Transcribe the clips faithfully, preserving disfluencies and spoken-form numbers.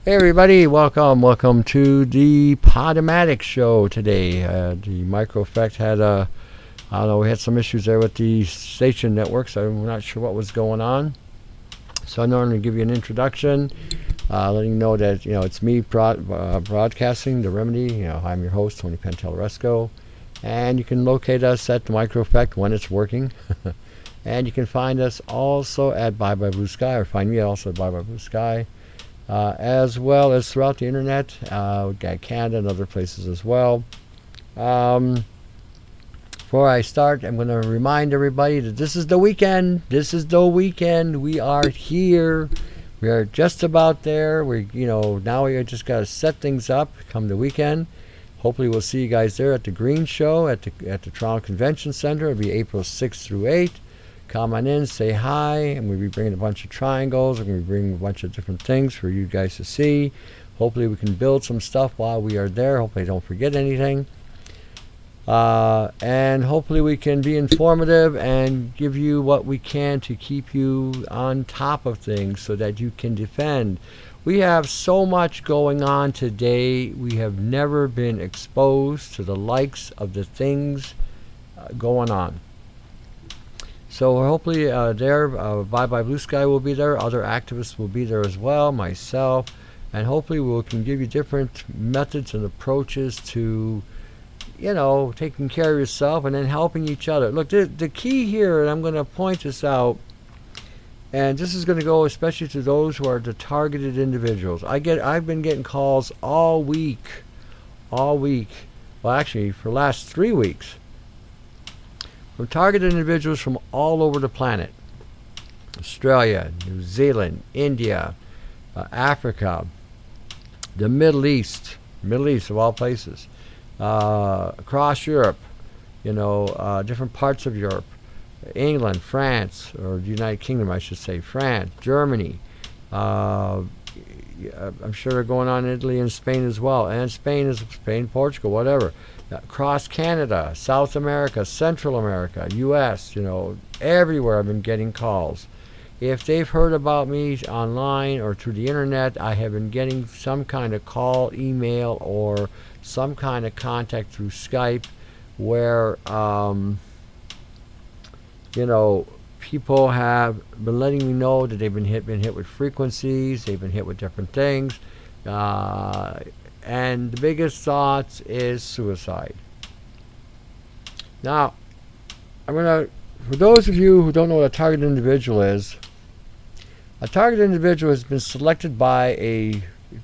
Hey everybody, welcome, welcome to the Podomatic show today. Uh, the Micro Effect had a, I don't know, we had some issues there with the station network, so I'm not sure what was going on. So I'm going to give you an introduction, uh, letting you know that, you know, it's me broad, uh, broadcasting The Remedy. You know, I'm your host, Tony Pantelleresco, and you can locate us at the Micro Effect when it's working. And you can find us also at Bye Bye Blue Sky, or find me also at Bye Bye Blue Sky. Uh, as well as throughout the internet. Uh, we've got Canada and other places as well. Um, before I start, I'm going to remind everybody that this is the weekend. This is the weekend. We are here. We are just about there. We, you know, now we just got to set things up. Come the weekend. Hopefully, we'll see you guys there at the Green Show at the at the Toronto Convention Center. It'll be April sixth through eighth. Come on in, say hi, and we'll be bringing a bunch of triangles. We're going to be bringing a bunch of different things for you guys to see. Hopefully we can build some stuff while we are there. Hopefully I don't forget anything. Uh, and hopefully we can be informative and give you what we can to keep you on top of things so that you can defend. We have so much going on today. We have never been exposed to the likes of the things uh, going on. So hopefully uh, there, uh, Bye Bye Blue Sky will be there. Other activists will be there as well, myself. And hopefully we can give you different methods and approaches to, you know, taking care of yourself and then helping each other. Look, the, the key here, and I'm going to point this out, and this is going to go especially to those who are the targeted individuals. I get, I've been getting calls all week, all week, well actually for the last three weeks, from targeted individuals from all over the planet. Australia, New Zealand, India, uh, Africa, the Middle East, Middle East of all places, uh, across Europe, you know, uh, different parts of Europe, England, France, or the United Kingdom, I should say, France, Germany. Uh, I'm sure they're going on in Italy and Spain as well, and Spain is Spain, Portugal, whatever. Across Canada, South America, Central America, U S, you know, everywhere I've been getting calls. If they've heard about me online or through the internet, I have been getting some kind of call, email, or some kind of contact through Skype where, um, you know, people have been letting me know that they've been hit, been hit with frequencies, they've been hit with different things. Uh, And the biggest thoughts is suicide. Now, I'm going to, for those of you who don't know what a target individual is, a target individual has been selected by a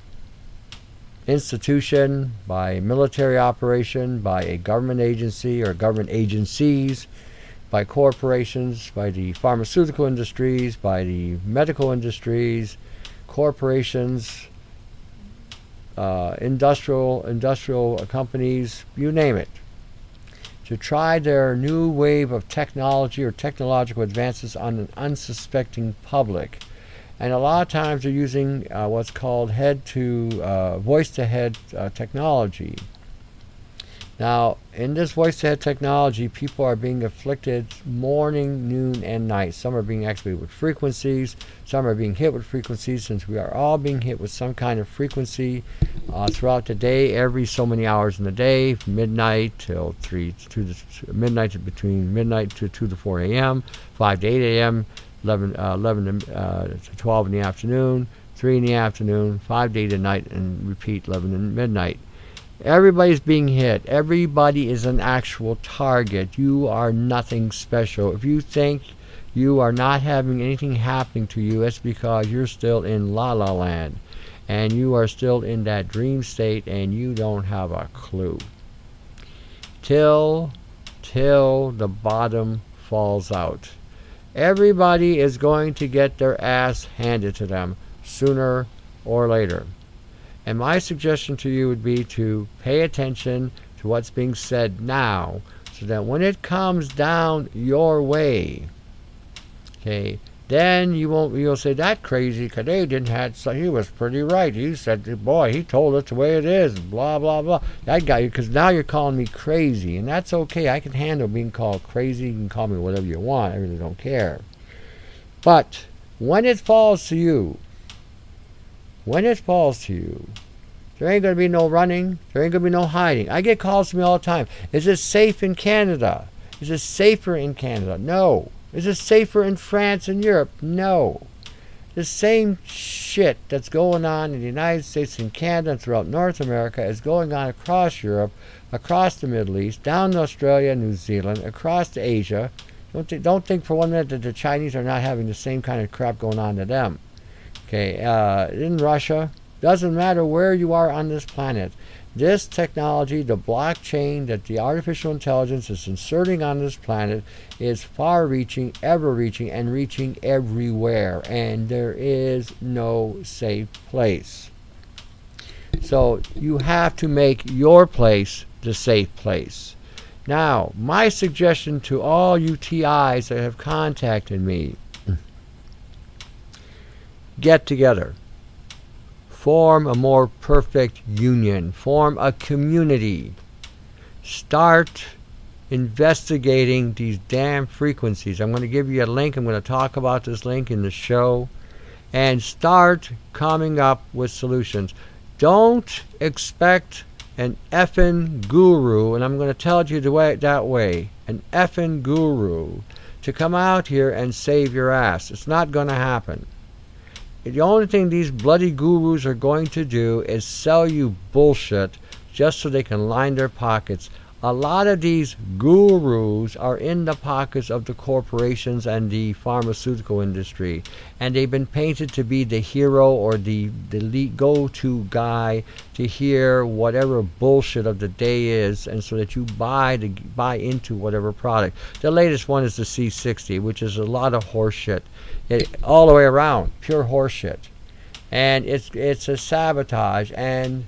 institution, by a military operation, by a government agency or government agencies, by corporations, by the pharmaceutical industries, by the medical industries, corporations, Uh, industrial industrial companies, you name it, to try their new wave of technology or technological advances on an unsuspecting public. And a lot of times they're using uh, what's called head to uh, voice to head uh, technology. Now, in this voice to head technology, people are being afflicted morning, noon, and night. Some are being actually with frequencies. Some are being hit with frequencies, since we are all being hit with some kind of frequency uh, throughout the day, every so many hours in the day, from midnight till three to the, midnight to between midnight to two to four a.m., five to eight a.m., eleven, uh, eleven to, uh, to twelve in the afternoon, three in the afternoon, five to eight at night, and repeat eleven to midnight. Everybody's being hit. Everybody is an actual target. You are nothing special. If you think you are not having anything happening to you, it's because you're still in La La Land. And you are still in that dream state and you don't have a clue. Till, till the bottom falls out. Everybody is going to get their ass handed to them sooner or later. And my suggestion to you would be to pay attention to what's being said now, so that when it comes down your way, okay, then you won't, you'll say, that crazy Cadet didn't have, so he was pretty right. He said, boy, he told us the way it is, blah, blah, blah. That guy, because now you're calling me crazy, and that's okay. I can handle being called crazy. You can call me whatever you want. I really don't care. But when it falls to you, when it falls to you, there ain't going to be no running. There ain't going to be no hiding. I get calls to me all the time. Is it safe in Canada? Is it safer in Canada? No. Is it safer in France and Europe? No. The same shit that's going on in the United States and Canada and throughout North America is going on across Europe, across the Middle East, down to Australia, New Zealand, across to Asia. Don't, th- don't think for one minute that the Chinese are not having the same kind of crap going on to them. Okay, uh, in Russia, doesn't matter where you are on this planet. This technology, the blockchain that the artificial intelligence is inserting on this planet, is far-reaching, ever-reaching, and reaching everywhere. And there is no safe place. So you have to make your place the safe place. Now, my suggestion to all you T Is that have contacted me, get together. Form a more perfect union. Form a community. Start investigating these damn frequencies. I'm going to give you a link. I'm going to talk about this link in the show. And start coming up with solutions. Don't expect an effing guru, and I'm going to tell you the way, that way, an effing guru to come out here and save your ass. It's not going to happen. The only thing these bloody gurus are going to do is sell you bullshit just so they can line their pockets. A lot of these gurus are in the pockets of the corporations and the pharmaceutical industry, and they've been painted to be the hero or the, the lead go-to guy to hear whatever bullshit of the day is, and so that you buy the, buy into whatever product. The latest one is the C sixty, which is a lot of horseshit. It, all the way around, pure horseshit. And it's it's a sabotage. And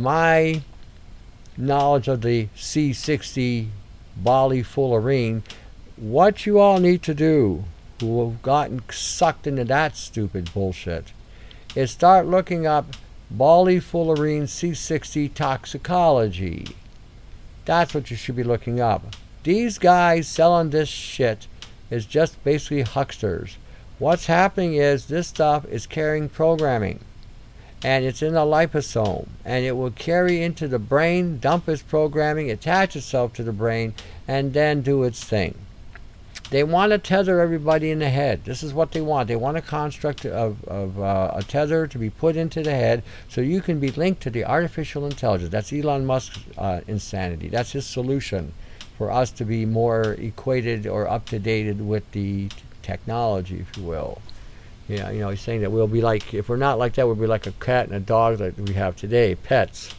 my knowledge of the C sixty Bali fullerene, what you all need to do, who have gotten sucked into that stupid bullshit, is start looking up Bali fullerene C sixty toxicology. That's what you should be looking up. These guys selling this shit is just basically hucksters. What's happening is this stuff is carrying programming, and it's in the liposome, and it will carry into the brain, dump its programming, attach itself to the brain, and then do its thing. They want to tether everybody in the head. This is what they want. They want a construct of, of uh, a tether to be put into the head so you can be linked to the artificial intelligence. That's Elon Musk's uh, insanity. That's his solution for us to be more equated or up-to-date with the technology, if you will. Yeah, you know, he's saying that we'll be like, if we're not like that, we'll be like a cat and a dog that we have today, pets.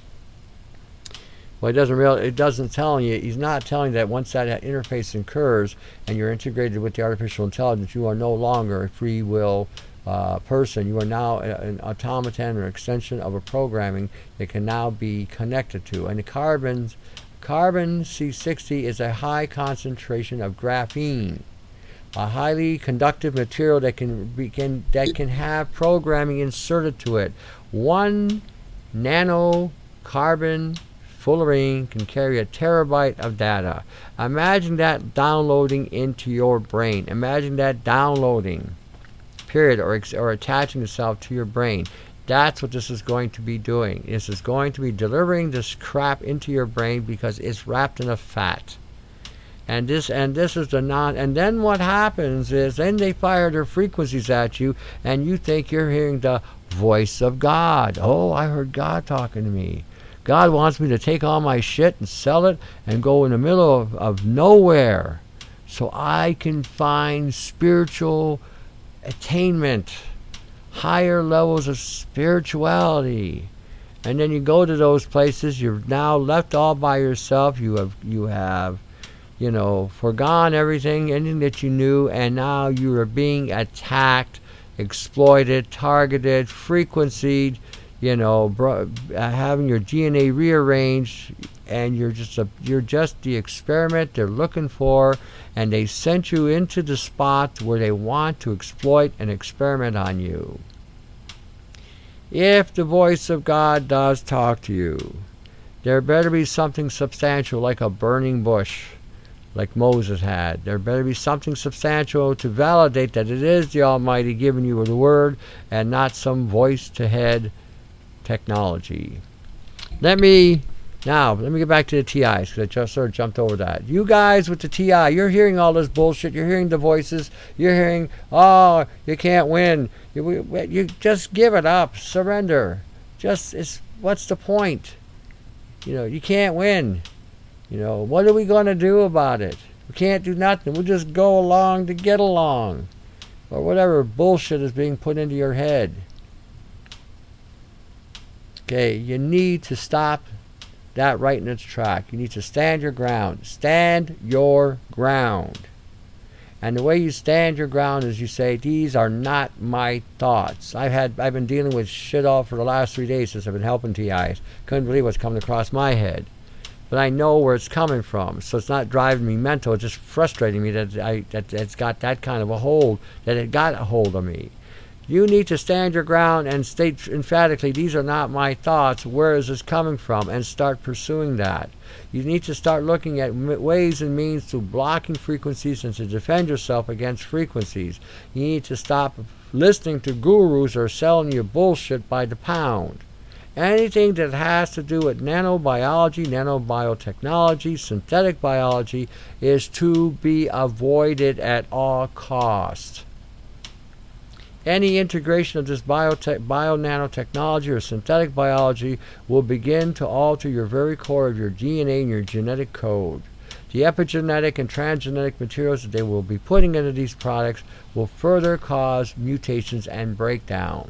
Well, it doesn't really, it doesn't tell you, he's not telling you that once that interface occurs and you're integrated with the artificial intelligence, you are no longer a free will uh, person. You are now an automaton or extension of a programming that can now be connected to. And the carbons, carbon C sixty is a high concentration of graphene, a highly conductive material that can, be, can that can have programming inserted to it. One nano carbon fullerene can carry a terabyte of data. Imagine that downloading into your brain. Imagine that downloading, period, or, or attaching itself to your brain. That's what this is going to be doing. This is going to be delivering this crap into your brain because it's wrapped in a fat. And this and this is the non. And then what happens is then they fire their frequencies at you, and you think you're hearing the voice of God. Oh, I heard God talking to me. God wants me to take all my shit and sell it and go in the middle of, of nowhere so I can find spiritual attainment, higher levels of spirituality. And then you go to those places, you're now left all by yourself. You have you have you know, forgone everything, anything that you knew, and now you are being attacked, exploited, targeted, frequencied, you know, bro- uh, having your D N A rearranged, and you're just a, you're just the experiment they're looking for, and they sent you into the spot where they want to exploit and experiment on you. If the voice of God does talk to you, there better be something substantial, like a burning bush, like Moses had. There better be something substantial to validate that it is the Almighty giving you the word and not some voice-to-head technology. Let me, now, let me get back to the T Is, because I just sort of jumped over that. You guys with the T I, you're hearing all this bullshit. You're hearing the voices. You're hearing, oh, you can't win. You, you just give it up. Surrender. Just, it's, what's the point? You know, you can't win. You know, what are we going to do about it? We can't do nothing. We'll just go along to get along. Or whatever bullshit is being put into your head. Okay, you need to stop that right in its track. You need to stand your ground. Stand your ground. And the way you stand your ground is you say, these are not my thoughts. I've had I've been dealing with shit all for the last three days since I've been helping T Is. Couldn't believe what's coming across my head. But I know where it's coming from. So it's not driving me mental. It's just frustrating me that, I, that it's got that kind of a hold, that it got a hold of me. You need to stand your ground and state emphatically, these are not my thoughts. Where is this coming from? And start pursuing that. You need to start looking at ways and means to blocking frequencies and to defend yourself against frequencies. You need to stop listening to gurus who are selling you bullshit by the pound. Anything that has to do with nanobiology, nanobiotechnology, synthetic biology is to be avoided at all costs. Any integration of this biotech, bio-nanotechnology or synthetic biology will begin to alter your very core of your D N A and your genetic code. The epigenetic and transgenetic materials that they will be putting into these products will further cause mutations and breakdown.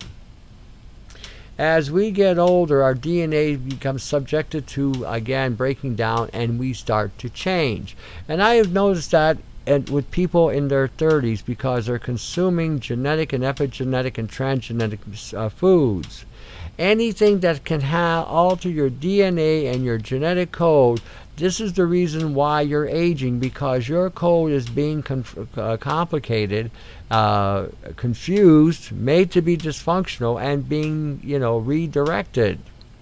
As we get older, our D N A becomes subjected to, again, breaking down, and we start to change. And I have noticed that and with people in their thirties because they're consuming genetic and epigenetic and transgenic uh, foods. Anything that can ha- alter your D N A and your genetic code, this is the reason why you're aging, because your code is being conf- uh, complicated, uh, confused, made to be dysfunctional, and being, you know, redirected.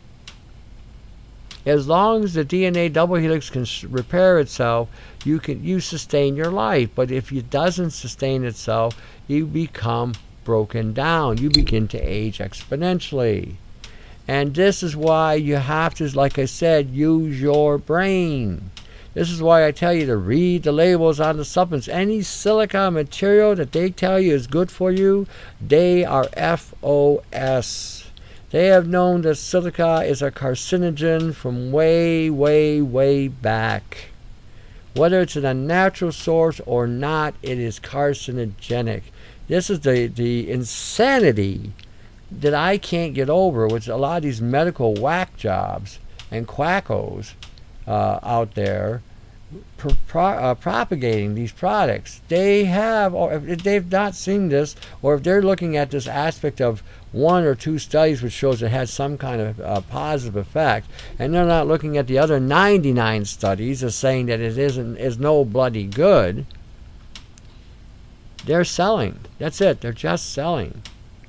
As long as the D N A double helix can repair itself, you can you sustain your life. But if it doesn't sustain itself, you become broken down. You begin to age exponentially. And this is why you have to, like I said, use your brain. This is why I tell you to read the labels on the supplements. Any silica material that they tell you is good for you, they are F O S. They have known that silica is a carcinogen from way, way, way back. Whether it's in a natural source or not, it is carcinogenic. This is the, the insanity that I can't get over with a lot of these medical whack jobs and quackos uh, out there pro- pro- uh, propagating these products. They have, or if they've not seen this, or if they're looking at this aspect of one or two studies which shows it has some kind of uh, positive effect, and they're not looking at the other ninety-nine studies as saying that it isn't is no bloody good. They're selling. That's it. They're just selling.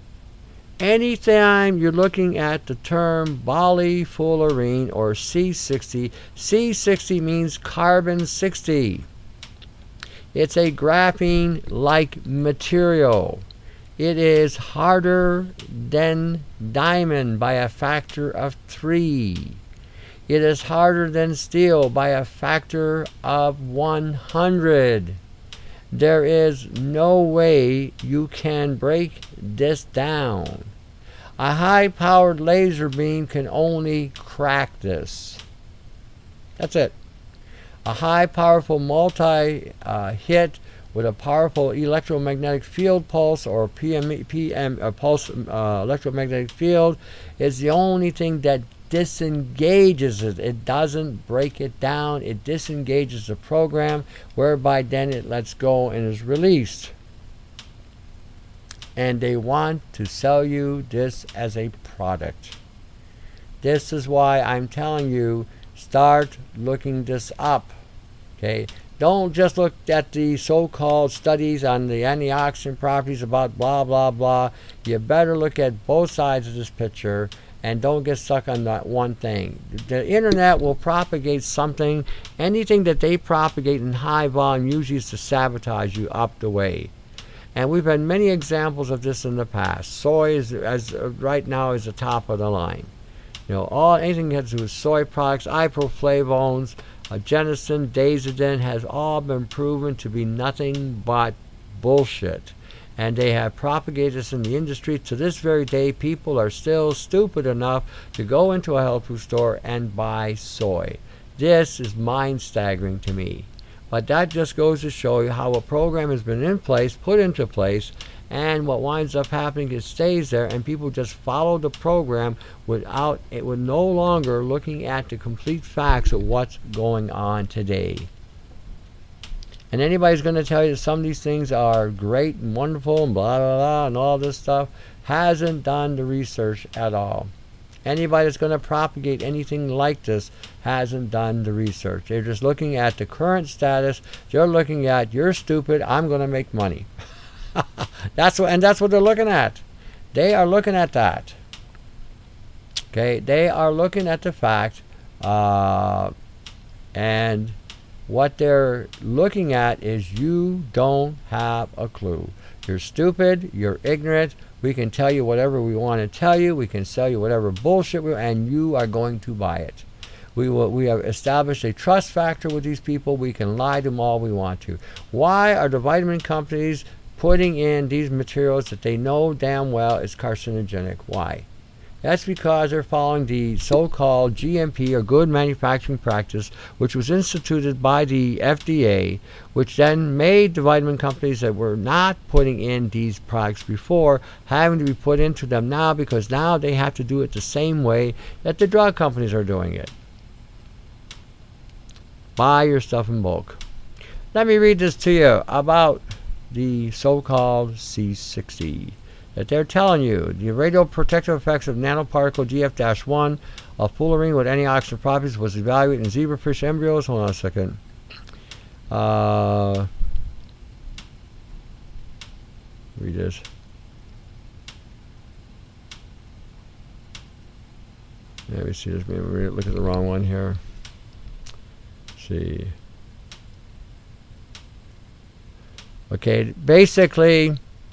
Anytime you're looking at the term polyfluorine or C sixty, C sixty means carbon sixty. It's a graphene-like material. It is harder than diamond by a factor of three. It is harder than steel by a factor of one hundred. There is no way you can break this down. A high-powered laser beam can only crack this. That's it. A high, powerful multi-hit uh, with a powerful electromagnetic field pulse or P M, P M uh, pulse uh, electromagnetic field is the only thing that disengages it. It doesn't break it down. It disengages the program, whereby then it lets go and is released. And they want to sell you this as a product. This is why I'm telling you, start looking this up. Okay? Don't just look at the so-called studies on the antioxidant properties about blah, blah, blah. You better look at both sides of this picture and don't get stuck on that one thing. The internet will propagate something. Anything that they propagate in high volume usually is to sabotage you up the way. And we've had many examples of this in the past. Soy is, as uh, right now, is the top of the line. You know, all anything that has to do with soy products, iproflavones, uh, Genesin, Dazodin has all been proven to be nothing but bullshit. And they have propagated this in the industry. To this very day, people are still stupid enough to go into a health food store and buy soy. This is mind-staggering to me. But that just goes to show you how a program has been in place, put into place, and what winds up happening is it stays there, and people just follow the program without it, with no longer looking at the complete facts of what's going on today. And anybody's going to tell you that some of these things are great and wonderful and blah blah blah and all this stuff hasn't done the research at all. Anybody that's going to propagate anything like this hasn't done the research. They're just looking at the current status. They're looking at, you're stupid, I'm going to make money. That's what, and that's what they're looking at. They are looking at that. Okay, they are looking at the fact, uh, and what they're looking at is you don't have a clue. You're stupid, you're ignorant. We can tell you whatever we want to tell you. We can sell you whatever bullshit we and you are going to buy it. We will. We have established a trust factor with these people. We can lie to them all we want to. Why are the vitamin companies putting in these materials that they know damn well is carcinogenic? Why? That's because they're following the so-called G M P, or Good Manufacturing Practice, which was instituted by the F D A, which then made the vitamin companies that were not putting in these products before having to be put into them now, because now they have to do it the same way that the drug companies are doing it. Buy your stuff in bulk. Let me read this to you about the so-called C sixty. That they're telling you the radioprotective effects of nanoparticle D F one of fullerene with antioxidant properties was evaluated in zebrafish embryos. Hold on a second. Uh, read this. Let me see this. Maybe look at the wrong one here. Let's see. Okay, basically.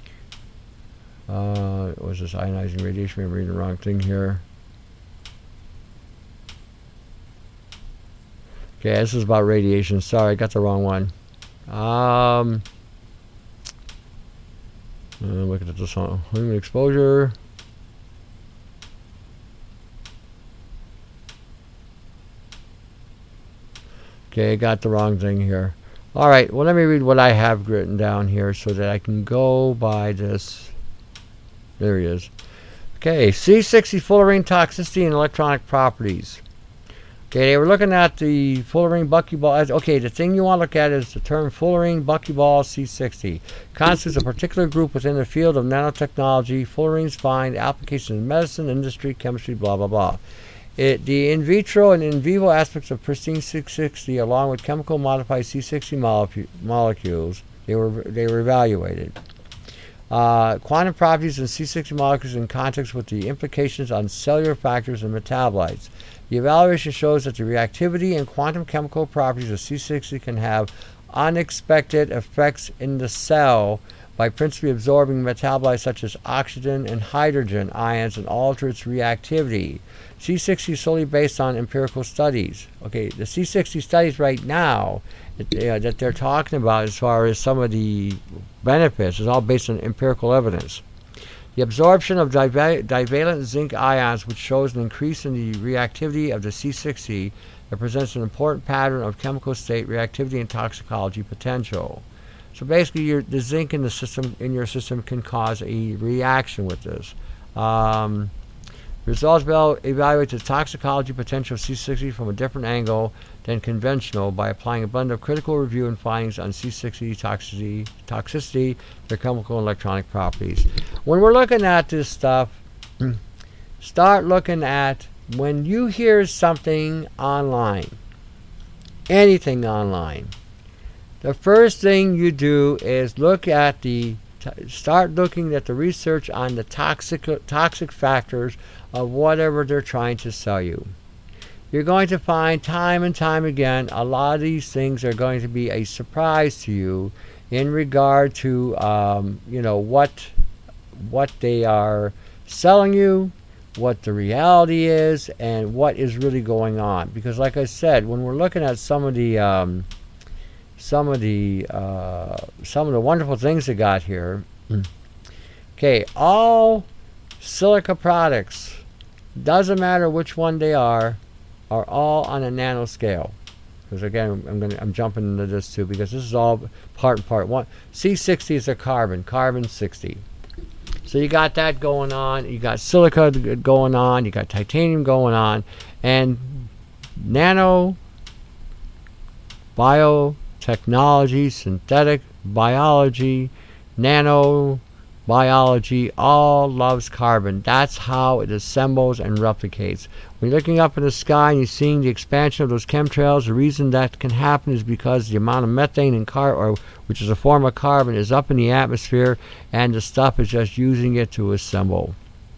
Uh, what was this ionizing radiation? Maybe I'm reading the wrong thing here. Okay, this is about radiation. Sorry, I got the wrong one. Um, uh, look at this one. Human exposure. Okay, I got the wrong thing here. All right, well, let me read what I have written down here so that I can go by this. There he is. Okay, C sixty fullerene toxicity and electronic properties. Okay, they were looking at the fullerene buckyball. Okay, the thing you want to look at is the term fullerene buckyball C sixty. Constitutes a particular group within the field of nanotechnology. Fullerenes find applications in medicine, industry, chemistry, blah, blah, blah. It, the in vitro and in vivo aspects of pristine C sixty, along with chemical modified C sixty molecule, molecules, they were, they were evaluated. Uh, quantum properties in C sixty molecules in context with the implications on cellular factors and metabolites. The evaluation shows that the reactivity and quantum chemical properties of C sixty can have unexpected effects in the cell by principally absorbing metabolites such as oxygen and hydrogen ions and alter its reactivity. C sixty is solely based on empirical studies. Okay, the C sixty studies right now that, uh, that they're talking about as far as some of the benefits is all based on empirical evidence. The absorption of dival divalent zinc ions, which shows an increase in the reactivity of the C sixty, that presents an important pattern of chemical state reactivity and toxicology potential. So basically, your, the zinc in the system in your system can cause a reaction with this. Um, results will evaluate the toxicology potential of C sixty from a different angle than conventional by applying a blend of critical review and findings on C sixty toxicity, toxicity, their chemical and electronic properties. When we're looking at this stuff, start looking at when you hear something online, anything online. The first thing you do is look at the T- start looking at the research on the toxic toxic factors of whatever they're trying to sell you. You're going to find time and time again a lot of these things are going to be a surprise to you in regard to um, you know what what they are selling you, what the reality is, and what is really going on. Because, like I said, when we're looking at some of the um, some of the uh, some of the wonderful things they got here. Okay, all silica products, doesn't matter which one they are, are all on a nanoscale. Because again, I'm going I'm jumping into this too because this is all part and part. One C sixty is a carbon, carbon sixty. So you got that going on. You got silica going on. You got titanium going on, and nano biotechnology, synthetic biology, nanobiology, all loves carbon. That's how it assembles and replicates. When you're looking up in the sky and you're seeing the expansion of those chemtrails, the reason that can happen is because the amount of methane in car, or which is a form of carbon, is up in the atmosphere, and the stuff is just using it to assemble.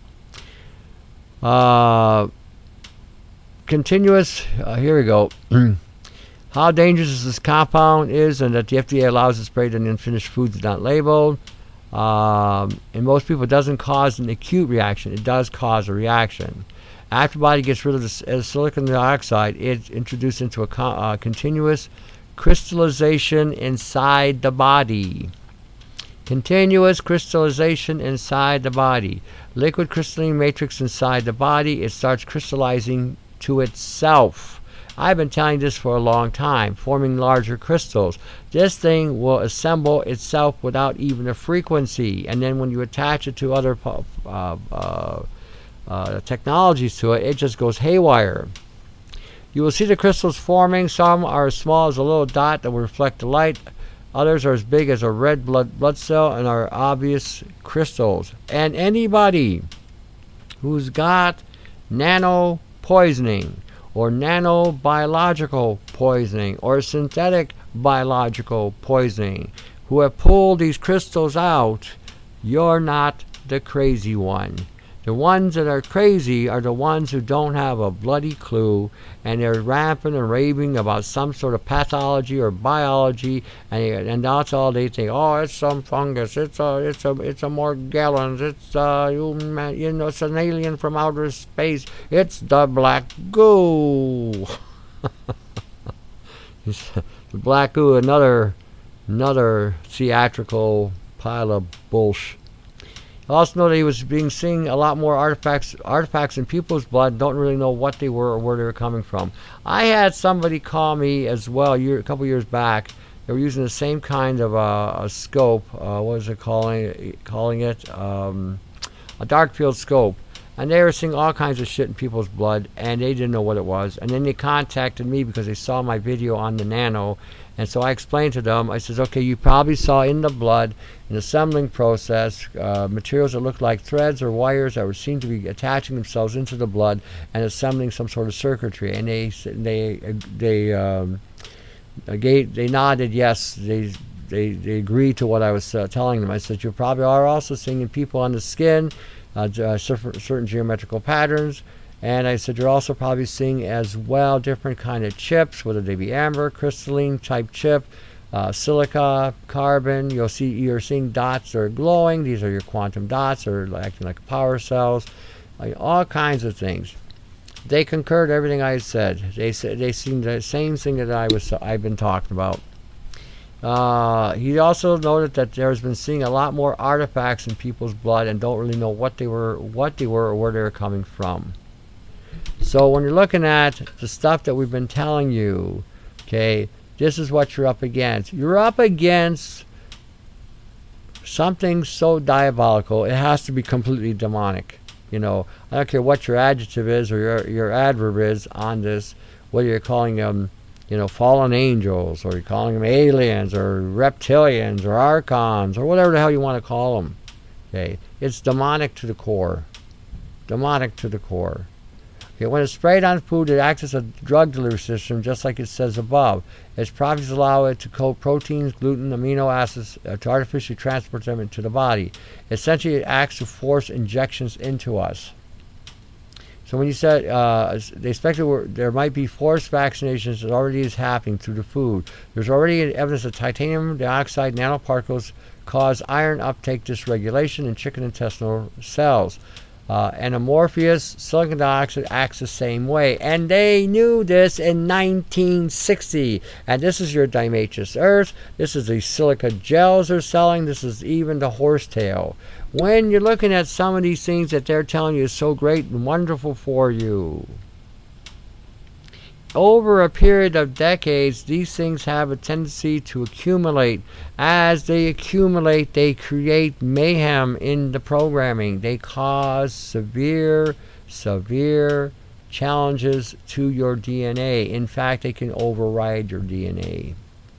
Uh, continuous. Uh, here we go. How dangerous this compound is, and that the F D A allows it sprayed in unfinished foods not labeled. Um, and most people, it doesn't cause an acute reaction. It does cause a reaction. After the body gets rid of the uh, silicon dioxide, it's introduced into a co- uh, continuous crystallization inside the body. Continuous crystallization inside the body. Liquid crystalline matrix inside the body. It starts crystallizing to itself. I've been telling this for a long time, forming larger crystals. This thing will assemble itself without even a frequency, and then when you attach it to other uh, uh, uh, technologies to it, it just goes haywire. You will see the crystals forming. Some are as small as a little dot that will reflect the light. Others are as big as a red blood blood cell and are obvious crystals. And anybody who's got nano poisoning, or nanobiological poisoning, or synthetic biological poisoning, who have pulled these crystals out, you're not the crazy one. The ones that are crazy are the ones who don't have a bloody clue, and they're ramping and raving about some sort of pathology or biology, and, and that's all they think. Oh, it's some fungus. It's a, it's a, it's a Morgellons. It's uh, you, you know, it's an alien from outer space. It's the black goo. The black goo, another, another theatrical pile of bullshit. I also know that he was being seeing a lot more artifacts artifacts in people's blood, don't really know what they were or where they were coming from. I had somebody call me as well year, a couple years back. They were using the same kind of uh, a scope. Uh, what was it calling, calling it? Um, a dark field scope. And they were seeing all kinds of shit in people's blood, and they didn't know what it was. And then they contacted me because they saw my video on the nano. And so I explained to them, I said, okay, you probably saw in the blood, in the assembling process, uh, materials that looked like threads or wires that were seen to be attaching themselves into the blood and assembling some sort of circuitry. And they they they um, gave, they nodded yes. They they they agreed to what I was uh, telling them. I said, you probably are also seeing in people on the skin uh, uh, certain geometrical patterns. And I said, you're also probably seeing as well different kind of chips, whether they be amber, crystalline type chip, uh, silica, carbon. You'll see, you're seeing dots that are glowing. These are your quantum dots, or acting like power cells, like all kinds of things. They concurred everything I said. They said they seen the same thing that I was I've been talking about. Uh, he also noted that there's been seeing a lot more artifacts in people's blood and don't really know what they were, what they were, or where they were coming from. So when you're looking at the stuff that we've been telling you, okay, this is what you're up against. You're up against something so diabolical, it has to be completely demonic. You know, I don't care what your adjective is or your your adverb is on this, whether you're calling them, you know, fallen angels, or you're calling them aliens, or reptilians, or archons, or whatever the hell you want to call them. Okay, it's demonic to the core. Demonic to the core. Okay, when it's sprayed on food, it acts as a drug delivery system, just like it says above. Its properties allow it to coat proteins, gluten, amino acids, uh, to artificially transport them into the body. Essentially, it acts to force injections into us. So when you said uh, they expected there might be forced vaccinations, it already is happening through the food. There's already evidence that titanium dioxide nanoparticles cause iron uptake dysregulation in chicken intestinal cells. Uh, and amorphous silicon dioxide acts the same way. And they knew this in nineteen sixty. And this is your diatomaceous earth. This is the silica gels they're selling. This is even the horsetail. When you're looking at some of these things that they're telling you is so great and wonderful for you, over a period of decades, these things have a tendency to accumulate. As they accumulate, they create mayhem in the programming. They cause severe, severe challenges to your D N A. In fact, they can override your D N A.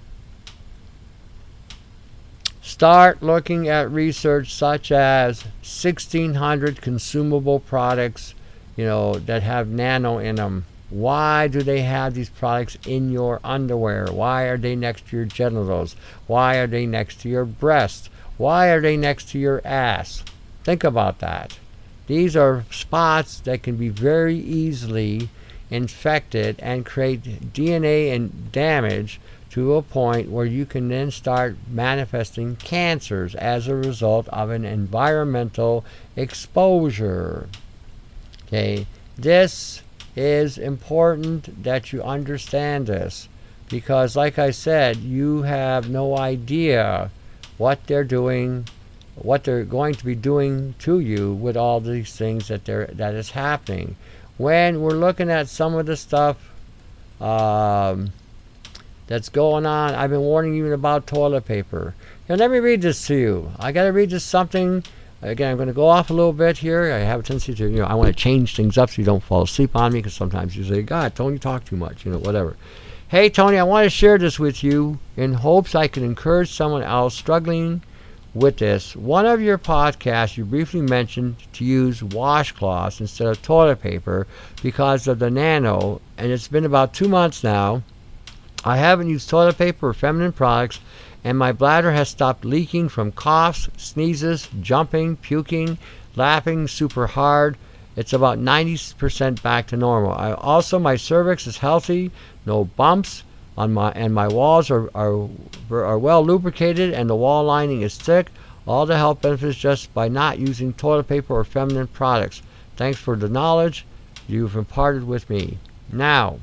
Start looking at research such as sixteen hundred consumable products, you know, that have nano in them. Why do they have these products in your underwear? Why are they next to your genitals? Why are they next to your breast? Why are they next to your ass? Think about that. These are spots that can be very easily infected and create D N A and damage to a point where you can then start manifesting cancers as a result of an environmental exposure. Okay, this is important that you understand this, because like I said, you have no idea what they're doing, what they're going to be doing to you with all these things that they're that is happening. When we're looking at some of the stuff um, that's going on, I've been warning you about toilet paper. Now let me read this to you. I got to read this something. Again, I'm going to go off a little bit here. I have a tendency to, you know, I want to change things up so you don't fall asleep on me, because sometimes you say, God, Tony, you talk too much, you know, whatever. Hey, Tony, I want to share this with you in hopes I can encourage someone else struggling with this. One of your podcasts, you briefly mentioned to use washcloths instead of toilet paper because of the nano, and it's been about two months now. I haven't used toilet paper or feminine products, and my bladder has stopped leaking from coughs, sneezes, jumping, puking, laughing super hard. It's about ninety percent back to normal. I, also, my cervix is healthy, no bumps on my, and my walls are, are, are well lubricated, and the wall lining is thick. All the health benefits just by not using toilet paper or feminine products. Thanks for the knowledge you've imparted with me. Now,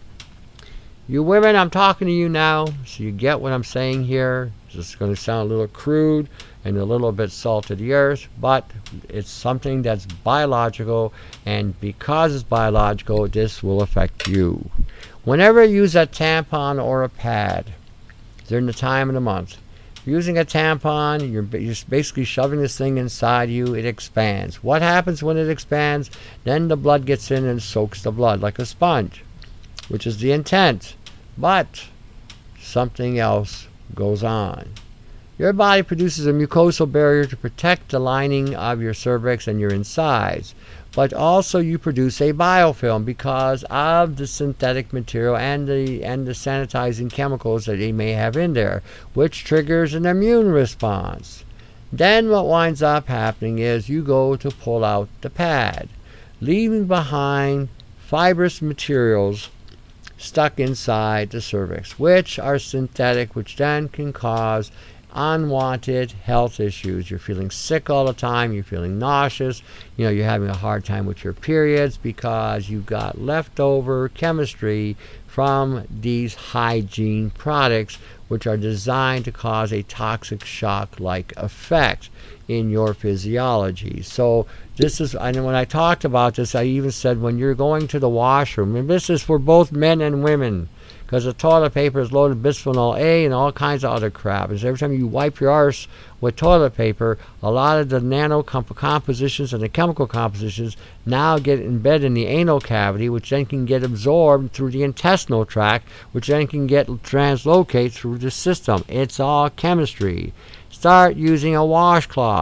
you women, I'm talking to you now, so you get what I'm saying here. This is going to sound a little crude and a little bit salt to the earth, but it's something that's biological, and because it's biological, this will affect you. Whenever you use a tampon or a pad during the time of the month, using a tampon, you're basically shoving this thing inside you. It expands. What happens when it expands? Then the blood gets in and soaks the blood like a sponge, which is the intent. But something else goes on. Your body produces a mucosal barrier to protect the lining of your cervix and your insides. But also you produce a biofilm because of the synthetic material and the and the sanitizing chemicals that they may have in there, which triggers an immune response. Then what winds up happening is you go to pull out the pad, leaving behind fibrous materials stuck inside the cervix, which are synthetic, which then can cause unwanted health issues. You're feeling sick all the time, you're feeling nauseous, you know, you're having a hard time with your periods because you've got leftover chemistry from these hygiene products, which are designed to cause a toxic shock-like effect in your physiology. So this is, and when I talked about this, I even said when you're going to the washroom, and this is for both men and women, because the toilet paper is loaded with bisphenol A and all kinds of other crap. And so every time you wipe your arse with toilet paper, a lot of the nano comp- compositions and the chemical compositions now get embedded in the anal cavity, which then can get absorbed through the intestinal tract, which then can get translocate through the system. It's all chemistry. Start using a washcloth.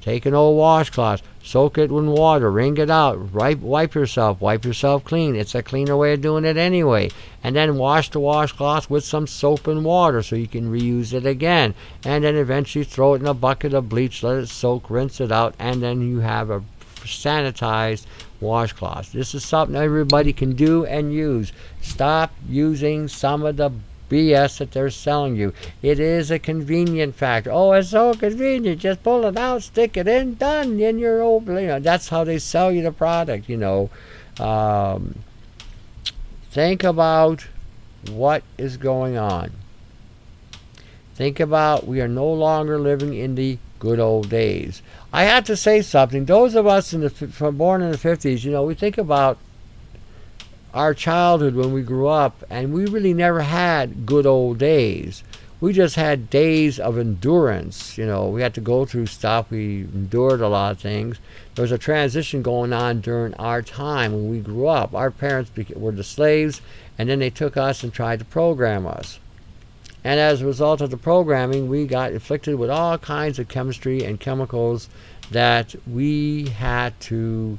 Take an old washcloth, soak it in water, wring it out, wipe, wipe yourself, wipe yourself clean. It's a cleaner way of doing it anyway. And then wash the washcloth with some soap and water so you can reuse it again. And then eventually throw it in a bucket of bleach, let it soak, rinse it out, and then you have a sanitized washcloth. This is something everybody can do and use. Stop using some of the B S that they're selling you. It is a convenient factor. Oh, it's so convenient. Just pull it out, stick it in, done. In your old, you know, that's how they sell you the product. You know, um, think about what is going on. Think about we are no longer living in the good old days. I have to say something. Those of us in the from born in the fifties, you know, we think about our childhood when we grew up, and we really never had good old days. We just had days of endurance. You know, we had to go through stuff. We endured a lot of things. There was a transition going on during our time when we grew up. Our parents were the slaves, and then they took us and tried to program us. And as a result of the programming, we got inflicted with all kinds of chemistry and chemicals that we had to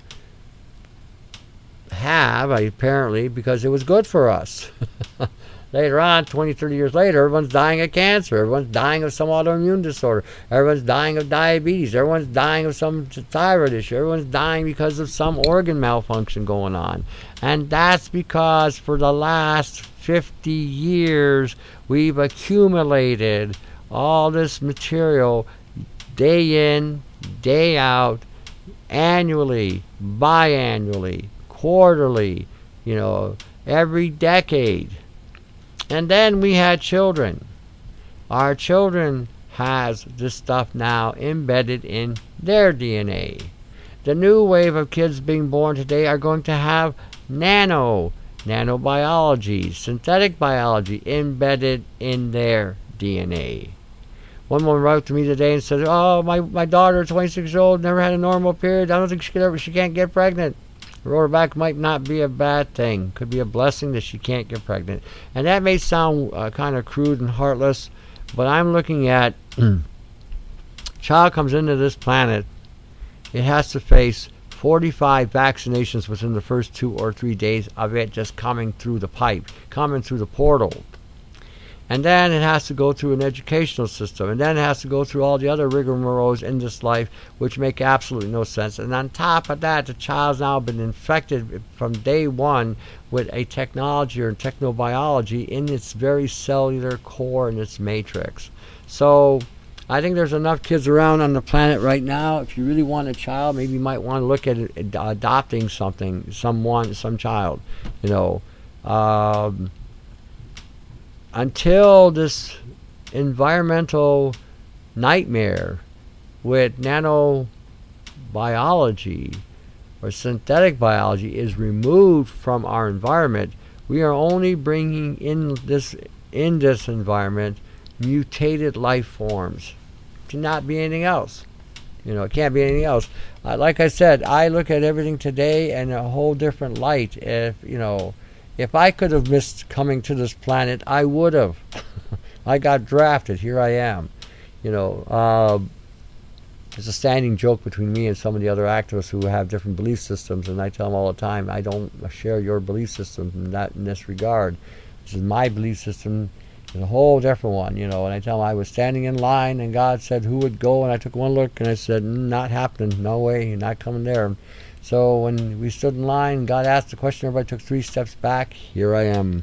have, apparently, because it was good for us. Later on, twenty, thirty years later, everyone's dying of cancer. Everyone's dying of some autoimmune disorder. Everyone's dying of diabetes. Everyone's dying of some thyroid issue. Everyone's dying because of some organ malfunction going on. And that's because for the last fifty years, we've accumulated all this material day in, day out, annually, biannually, quarterly, you know, every decade. And then we had children. Our children has this stuff now embedded in their D N A. The new wave of kids being born today are going to have nano, nanobiology, synthetic biology embedded in their D N A. One woman wrote to me today and said, "Oh, my, my daughter, twenty-six years old, never had a normal period. I don't think she could ever, she can't get pregnant." Roll her back might not be a bad thing. Could be a blessing that she can't get pregnant. And that may sound uh, kind of crude and heartless, but I'm looking at child comes into this planet, it has to face forty-five vaccinations within the first two or three days of it just coming through the pipe, coming through the portal. And then it has to go through an educational system. And then it has to go through all the other rigmaroles in this life, which make absolutely no sense. And on top of that, the child's now been infected from day one with a technology or technobiology in its very cellular core and its matrix. So I think there's enough kids around on the planet right now. If you really want a child, maybe you might want to look at ad- adopting something, someone, some child, you know. Um, Until this environmental nightmare with nanobiology or synthetic biology is removed from our environment, we are only bringing in this in this environment mutated life forms. It cannot be anything else. You know, it can't be anything else. Uh, like I said, I look at everything today in a whole different light. If you know. If I could have missed coming to this planet, I would have. I got drafted. Here I am. You know, uh, it's a standing joke between me and some of the other activists who have different belief systems, and I tell them all the time, I don't share your belief system in, that, in this regard. This is my belief system. It's a whole different one, you know. And I tell them I was standing in line, and God said who would go, and I took one look, and I said, mm, not happening. No way. You're not coming there. So when we stood in line, God asked the question, everybody took three steps back. Here I am.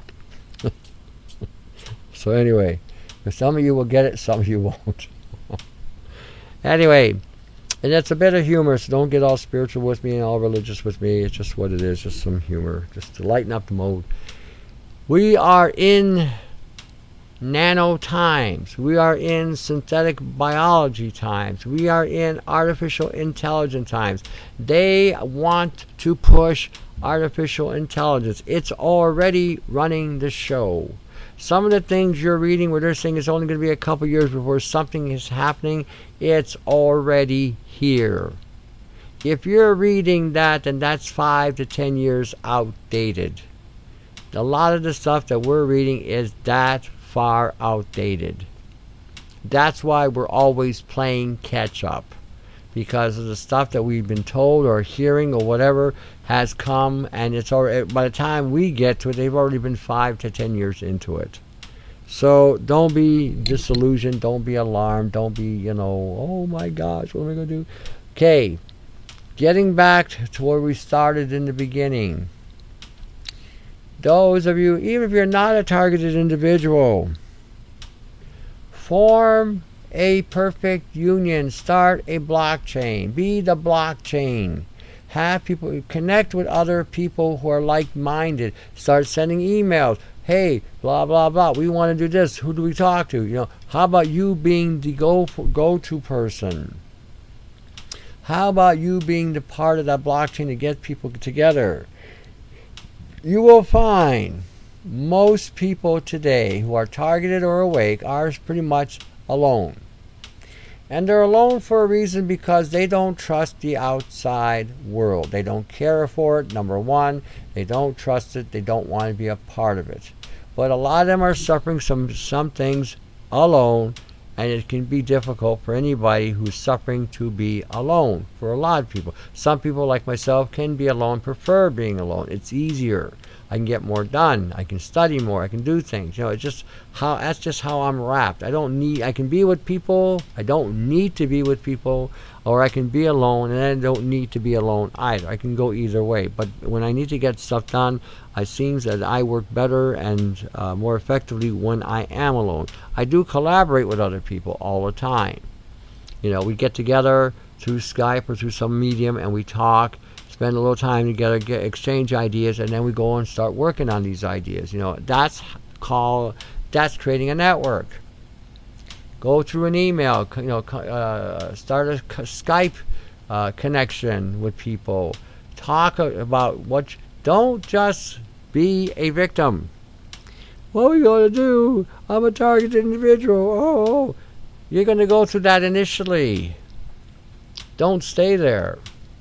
So anyway, some of you will get it, some of you won't. Anyway, and that's a bit of humor, so don't get all spiritual with me and all religious with me. It's just what it is, just some humor, just to lighten up the mode. We are in nano times. We are in synthetic biology times. We are in artificial intelligence times. They want to push artificial intelligence. It's already running the show. Some of the things you're reading where they're saying it's only going to be a couple years before something is happening, it's already here. If you're reading that, then that's five to ten years outdated. A lot of the stuff that we're reading is that far outdated. That's why we're always playing catch up. because of the stuff that we've been told or hearing or whatever has come, and it's already, by the time we get to it, they've already been five to ten years into it. So don't be disillusioned, don't be alarmed, don't be, you know, oh my gosh, what am I going to do? Okay, getting back to where we started in the beginning. Those of you, even if you're not a targeted individual, form a perfect union. Start a blockchain. Be the blockchain. Have people connect with other people who are like-minded. Start sending emails. Hey, blah blah blah. We want to do this. Who do we talk to? You know, how about you being the go go-to person? How about you being the part of that blockchain to get people together? You will find most people today who are targeted or awake are pretty much alone. And they're alone for a reason, because they don't trust the outside world. They don't care for it, number one. They don't trust it. They don't want to be a part of it. But a lot of them are suffering some, some things alone, and it can be difficult for anybody who's suffering to be alone. For a lot of people. Some people, like myself, can be alone, prefer being alone. It's easier. I can get more done. I can study more. I can do things. You know, it's just how, that's just how I'm wrapped. I don't need, I can be with people. I don't need to be with people, or I can be alone, and I don't need to be alone either. I can go either way. But when I need to get stuff done, it seems that I work better and uh, more effectively when I am alone. I do collaborate with other people all the time. You know, we get together through Skype or through some medium, and we talk, spend a little time together, get, exchange ideas, and then we go and start working on these ideas. You know, that's called, that's creating a network. Go through an email, you know, uh, start a Skype uh, connection with people. Talk about what, you, don't just be a victim. What are we going to do? I'm a targeted individual. Oh, you're going to go through that initially. Don't stay there.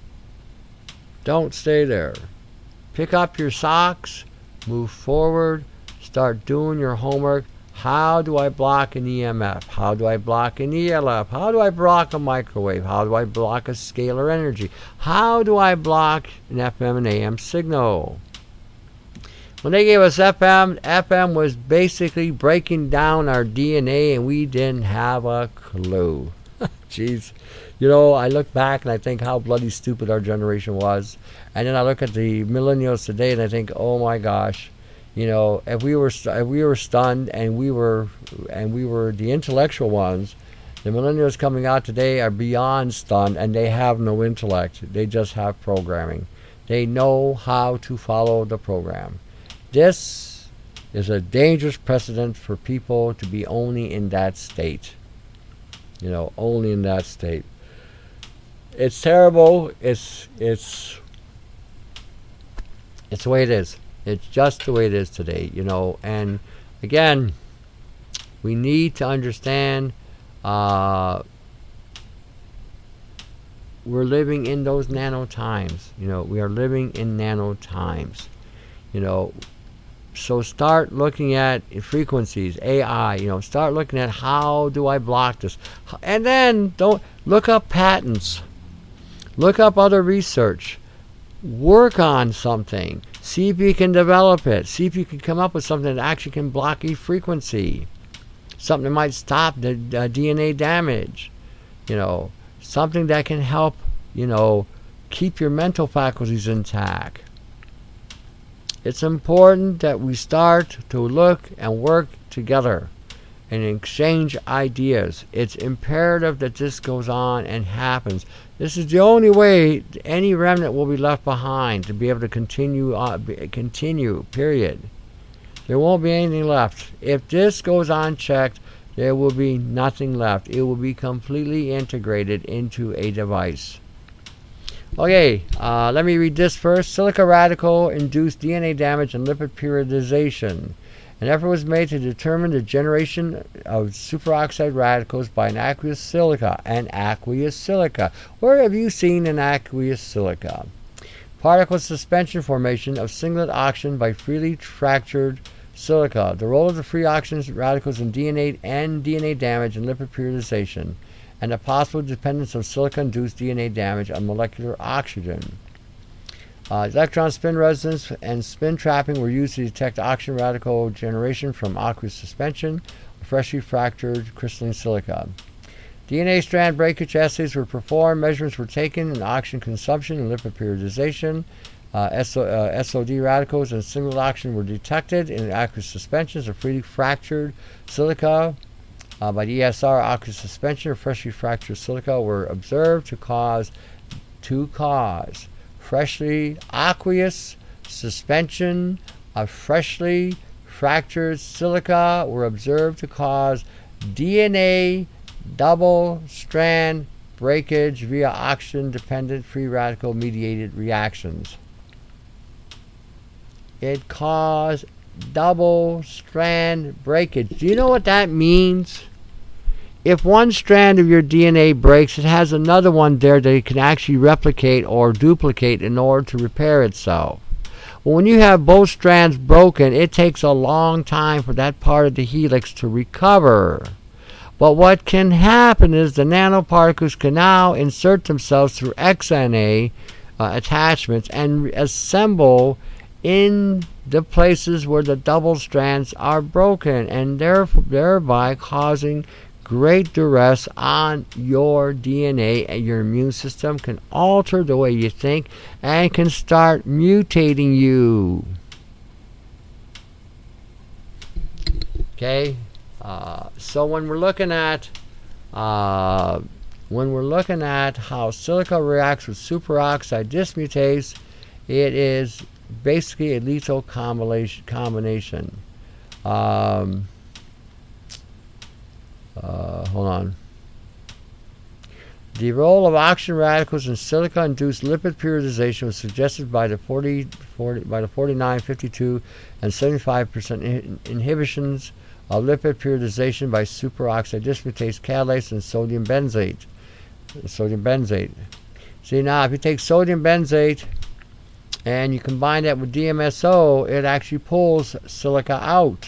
Don't stay there. Pick up your socks, move forward, start doing your homework. How do I block an E M F? How do I block an E L F? How do I block a microwave? How do I block a scalar energy? How do I block an F M and A M signal? When they gave us F M, F M was basically breaking down our D N A, and we didn't have a clue. Jeez. You know, I look back and I think how bloody stupid our generation was. And then I look at the millennials today and I think, oh my gosh, you know, if we were if we were stunned and we were and we were the intellectual ones, the millennials coming out today are beyond stunned, and they have no intellect. They just have programming. They know how to follow the program. This is a dangerous precedent for people to be only in that state. You know, only in that state. It's terrible. It's it's it's the way it is. It's just the way it is today, you know. And again, we need to understand uh, we're living in those nano times. You know, we are living in nano times. You know, so start looking at frequencies, A I. You know, start looking at how do I block this, and then don't look up patents. Look up other research. Work on something. See if you can develop it. See if you can come up with something that actually can block a frequency. Something that might stop the uh, D N A damage. You know, something that can help, you know, keep your mental faculties intact. It's important that we start to look and work together and exchange ideas. It's imperative that this goes on and happens. This is the only way any remnant will be left behind to be able to continue, uh, continue, period. There won't be anything left. If this goes unchecked, there will be nothing left. It will be completely integrated into a device. Okay, uh, let me read this first. Silica radical induced D N A damage and lipid periodization. An effort was made to determine the generation of superoxide radicals by an aqueous silica. An aqueous silica. Where have you seen an aqueous silica? Particle suspension formation of singlet oxygen by freely fractured silica. The role of the free oxygen radicals in D N A and D N A damage and lipid periodization. and the possible dependence of silica-induced D N A damage on molecular oxygen. Uh, electron spin resonance and spin trapping were used to detect oxygen radical generation from aqueous suspension of freshly fractured crystalline silica. D N A strand breakage assays were performed. Measurements were taken in oxygen consumption and lipid periodization. Uh, S O, uh, S O D radicals and single oxygen were detected in aqueous suspensions of freely fractured silica. Uh, by the E S R, aqueous suspension of freshly fractured silica were observed to cause to cause freshly aqueous suspension of freshly fractured silica were observed to cause D N A double strand breakage via oxygen dependent free radical mediated reactions. It caused double strand breakage. Do you know what that means? If one strand of your D N A breaks, it has another one there that it can actually replicate or duplicate in order to repair itself. Well, when you have both strands broken, it takes a long time for that part of the helix to recover. But what can happen is the nanoparticles can now insert themselves through X N A uh, attachments and assemble in the places where the double strands are broken, and therefore, thereby causing great duress on your D N A, and your immune system can alter the way you think and can start mutating you. Okay, uh, so when we're looking at uh, when we're looking at how silica reacts with superoxide dismutase, it is basically a lethal combination. combination. Um, uh, hold on. The role of oxygen radicals in silica-induced lipid periodization was suggested by the forty, forty, by the forty-nine, fifty-two, and seventy-five percent in, inhibitions of lipid periodization by superoxide dismutase catalase and sodium benzate. Sodium benzate. See, now if you take sodium benzate and you combine that with D M S O, it actually pulls silica out.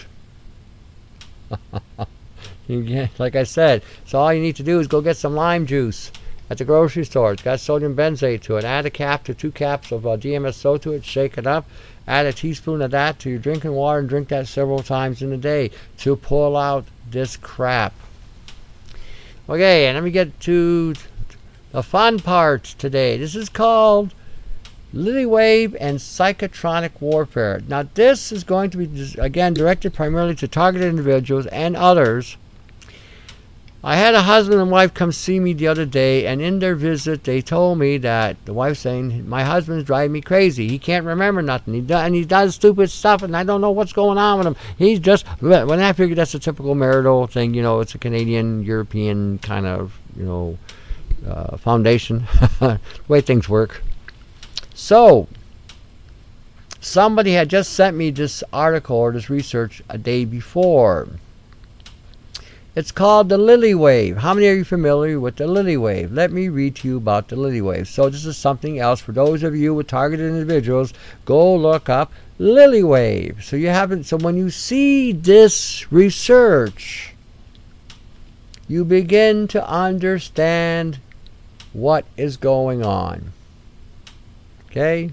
You get, like I said, so all you need to do is go get some lime juice at the grocery store. It's got sodium benzate to it. Add a cap to two caps of uh, D M S O to it. Shake it up. Add a teaspoon of that to your drinking water and drink that several times in a day to pull out this crap. Okay, and let me get to the fun part today. This is called Lily-Wave and Psychotronic Warfare. Now, this is going to be, again, directed primarily to targeted individuals and others. I had a husband and wife come see me the other day, and in their visit, they told me that the wife saying, my husband's driving me crazy. He can't remember nothing. He does, and he does stupid stuff, and I don't know what's going on with him. He's just, when I figured that's a typical marital thing, you know, it's a Canadian, European kind of, you know, uh, foundation, the way things work. So, somebody had just sent me this article or this research a day before. It's called the Lily Wave. How many are you familiar with the Lily Wave? Let me read to you about the Lily Wave. So this is something else. For those of you with targeted individuals, go look up Lily Wave. So you haven't. So when you see this research, you begin to understand what is going on. Okay?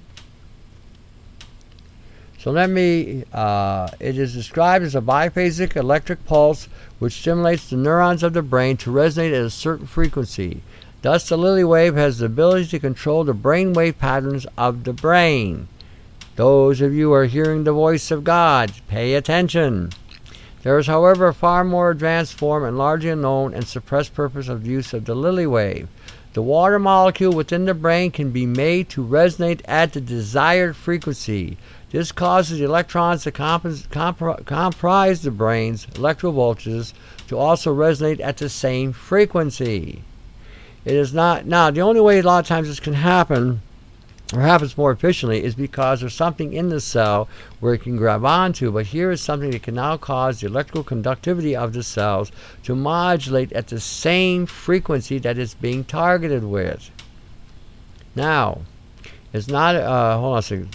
So let me, uh, it is described as a biphasic electric pulse which stimulates the neurons of the brain to resonate at a certain frequency. Thus, the Lily Wave has the ability to control the brain wave patterns of the brain. Those of you who are hearing the voice of God, pay attention. There is, however, a far more advanced form and largely unknown and suppressed purpose of the use of the Lily Wave. The water molecule within the brain can be made to resonate at the desired frequency. This causes the electrons that compos- compr- comprise the brain's electrovoltages to also resonate at the same frequency. It is not, now the only way a lot of times this can happen, or happens more efficiently, is because there's something in the cell where it can grab onto, but here is something that can now cause the electrical conductivity of the cells to modulate at the same frequency that it's being targeted with. Now, it's not, uh, hold on a second.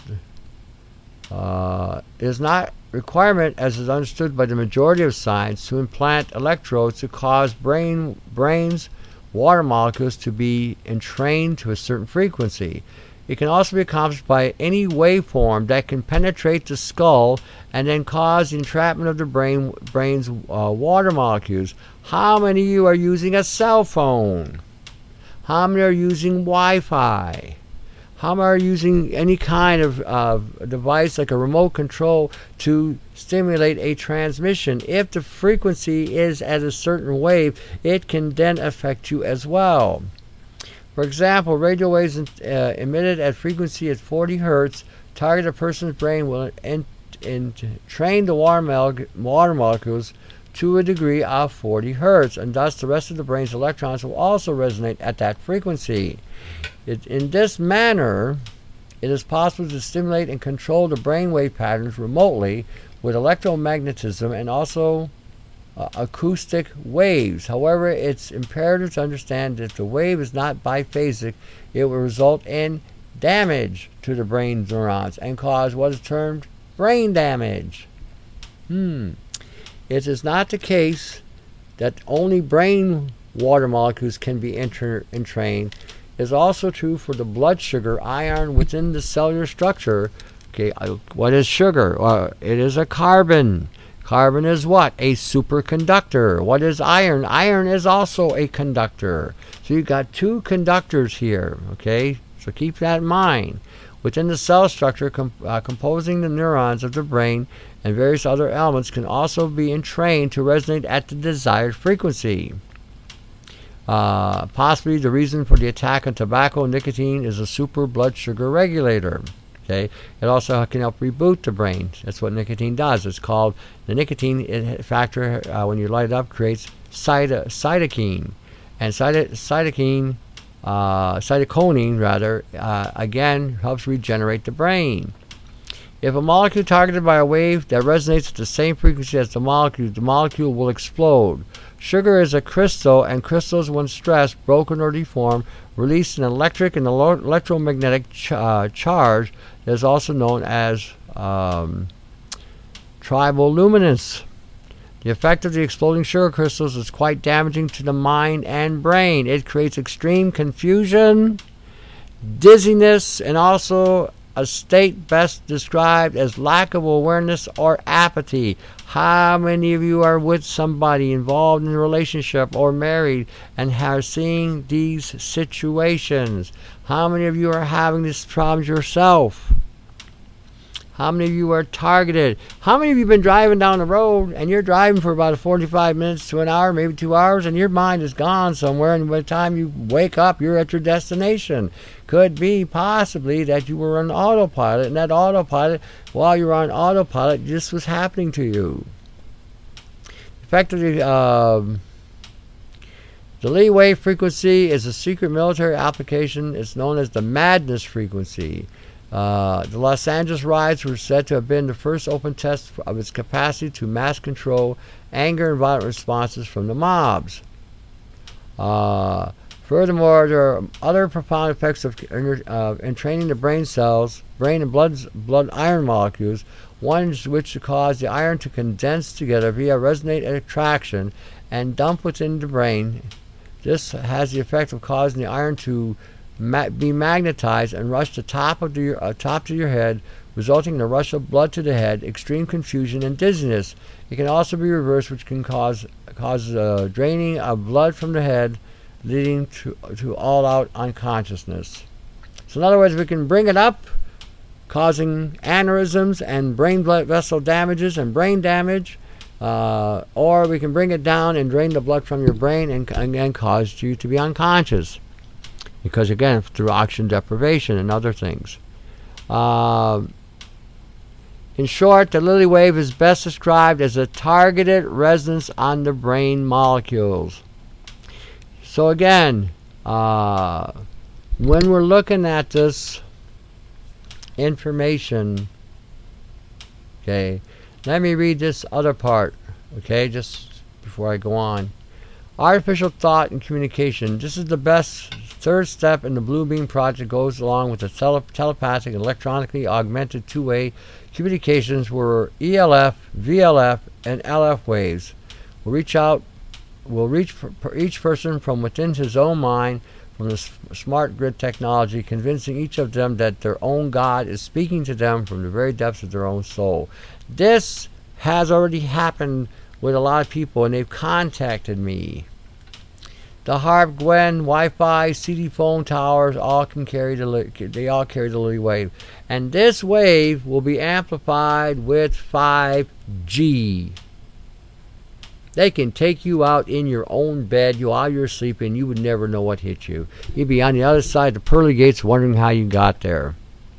Uh, it is not requirement, as is understood by the majority of science, to implant electrodes to cause brain brains water molecules to be entrained to a certain frequency. It can also be accomplished by any waveform that can penetrate the skull and then cause the entrapment of the brain, brain's uh, water molecules. How many of you are using a cell phone? How many are using Wi-Fi? How many are using any kind of uh, device like a remote control to stimulate a transmission? If the frequency is at a certain wave, it can then affect you as well. For example, radio waves uh, emitted at frequency at forty hertz target a person's brain will en- en- train the water, mel- water molecules to a degree of forty hertz, and thus the rest of the brain's electrons will also resonate at that frequency. It, in this manner, it is possible to stimulate and control the brainwave patterns remotely with electromagnetism and also Uh, acoustic waves. However, it's imperative to understand that if the wave is not biphasic, it will result in damage to the brain neurons and cause what is termed brain damage. Hmm. It is not the case that only brain water molecules can be inter- entrained. It is also true for the blood sugar ion within the cellular structure. Okay, uh, what is sugar? Uh, it is a carbon. Carbon is what? A superconductor. What is iron? Iron is also a conductor. So you've got two conductors here, okay? So keep that in mind. Within the cell structure com- uh, composing the neurons of the brain and various other elements can also be entrained to resonate at the desired frequency. Uh, possibly the reason for the attack on tobacco and nicotine is a super blood sugar regulator. Okay. It also can help reboot the brain. That's what nicotine does. It's called the nicotine factor. Uh, when you light it up, creates cyto- cytokine, and cyto- cytokine, uh, cytokinine rather, uh, again helps regenerate the brain. If a molecule targeted by a wave that resonates at the same frequency as the molecule, the molecule will explode. Sugar is a crystal, and crystals, when stressed, broken, or deformed, release an electric and electromagnetic ch- uh, charge that is also known as um, triboluminescence. The effect of the exploding sugar crystals is quite damaging to the mind and brain. It creates extreme confusion, dizziness, and also a state best described as lack of awareness or apathy. How many of you are with somebody involved in a relationship or married and are seeing these situations? How many of you are having these problems yourself? How many of you are targeted? How many of you have been driving down the road and you're driving for about forty-five minutes to an hour, maybe two hours, and your mind is gone somewhere, and by the time you wake up, you're at your destination? Could be possibly that you were on autopilot, and that autopilot, while you were on autopilot, this was happening to you. Effectively, um, the Lee wave frequency is a secret military application. It's known as the madness frequency. Uh, the Los Angeles riots were said to have been the first open test of its capacity to mass control anger and violent responses from the mobs. Uh, furthermore, there are other profound effects of uh, entraining the brain cells, brain and blood, blood iron molecules, one which cause the iron to condense together via resonate attraction and dump within the brain. This has the effect of causing the iron to ma- be magnetized and rush to top of the uh, top to your head, resulting in a rush of blood to the head, extreme confusion, and dizziness. It can also be reversed, which can cause cause uh, draining of blood from the head, leading to to all-out unconsciousness. So in other words, we can bring it up, causing aneurysms and brain blood vessel damages and brain damage, uh, or we can bring it down and drain the blood from your brain and, and, and cause you to be unconscious. Because again, through oxygen deprivation and other things. Uh, in short, the Lilly wave is best described as a targeted resonance on the brain molecules. So again, uh, when we're looking at this information, okay, let me read this other part, okay, just before I go on. Artificial thought and communication. This is the best third step in the Blue Beam project, goes along with the tele- telepathic and electronically augmented two-way communications where E L F, V L F, and L F waves will reach out will reach per, per each person from within his own mind from the s- smart grid technology, convincing each of them that their own God is speaking to them from the very depths of their own soul. This has already happened with a lot of people, and they've contacted me. The Harp, Gwen, Wi-Fi, C D phone towers all can carry the they all carry the Lily wave, and this wave will be amplified with five G. They can take you out in your own bed, you while you're sleeping. You would never know what hit you. You'd be on the other side of the pearly gates, wondering how you got there.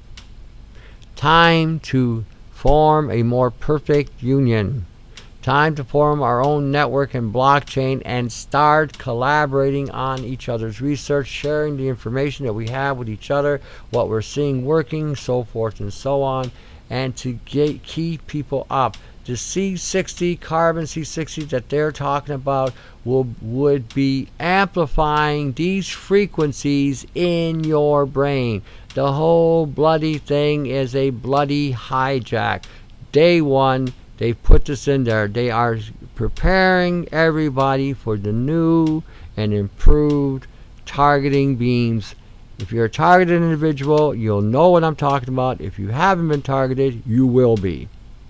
Time to form a more perfect union. Time to form our own network and blockchain and start collaborating on each other's research, sharing the information that we have with each other, what we're seeing working, so forth and so on, and to get, keep people up. The C sixty, carbon C sixty that they're talking about will would be amplifying these frequencies in your brain. The whole bloody thing is a bloody hijack. Day one, they put this in there. They are preparing everybody for the new and improved targeting beams. If you're a targeted individual, you'll know what I'm talking about. If you haven't been targeted, you will be.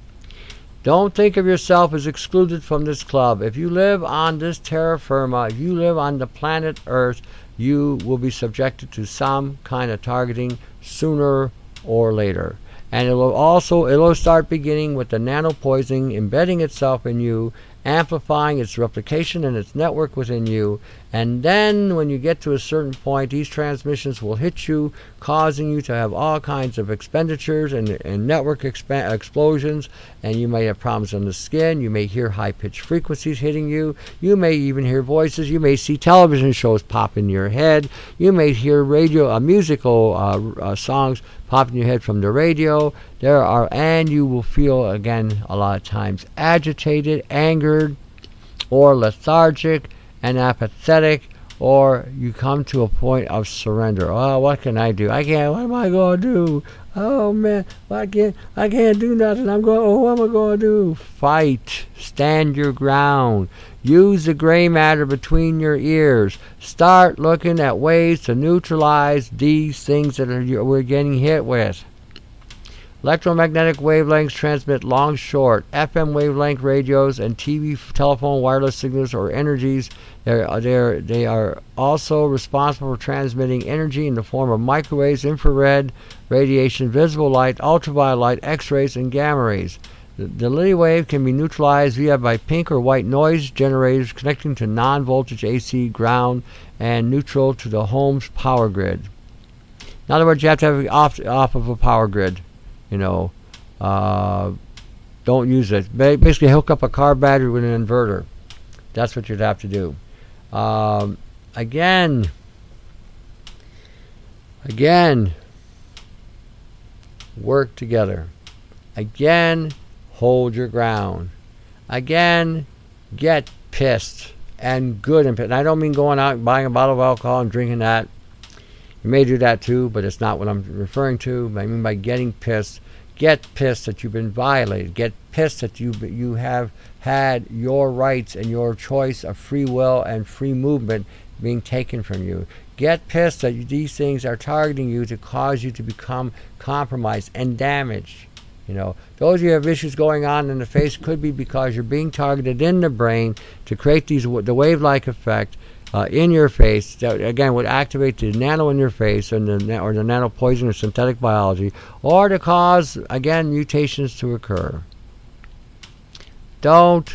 Don't think of yourself as excluded from this club. If you live on this terra firma, if you live on the planet Earth, you will be subjected to some kind of targeting sooner or later. And it will also it'll start beginning with the nano poisoning embedding itself in you, amplifying its replication and its network within you. And then when you get to a certain point, these transmissions will hit you, causing you to have all kinds of expenditures and, and network expa- explosions. And you may have problems on the skin. You may hear high-pitched frequencies hitting you. You may even hear voices. You may see television shows pop in your head. You may hear radio, uh, musical uh, uh, songs pop in your head from the radio. There are, and you will feel again a lot of times agitated, angered, or lethargic and apathetic, or you come to a point of surrender. Oh, what can I do? I can't. What am I going to do? Oh man, I can't. I can't do nothing. I'm going. Oh, what am I going to do? Fight. Stand your ground. Use the gray matter between your ears. Start looking at ways to neutralize these things that are, we're getting hit with. Electromagnetic wavelengths transmit long, short, F M wavelength radios and T V, telephone, wireless signals or energies. They're, they're, they are also responsible for transmitting energy in the form of microwaves, infrared radiation, visible light, ultraviolet light, X-rays, and gamma rays. The, the Lily wave can be neutralized via by pink or white noise generators connecting to non-voltage A C, ground, and neutral to the home's power grid. In other words, you have to have it off, off of a power grid. You know, uh, don't use it. Basically, hook up a car battery with an inverter. That's what you'd have to do. Um, again, again, work together. Again, hold your ground. Again, get pissed and good and pissed. And I don't mean going out and buying a bottle of alcohol and drinking that. You may do that too, but it's not what I'm referring to. I mean by getting pissed. Get pissed that you've been violated. Get pissed that you you have had your rights and your choice of free will and free movement being taken from you. Get pissed that these things are targeting you to cause you to become compromised and damaged. You know, those of you who have issues going on in the face could be because you're being targeted in the brain to create these the wave-like effect. Uh, in your face, that again would activate the nano in your face, and the or the nano poison or synthetic biology, or to cause again mutations to occur. Don't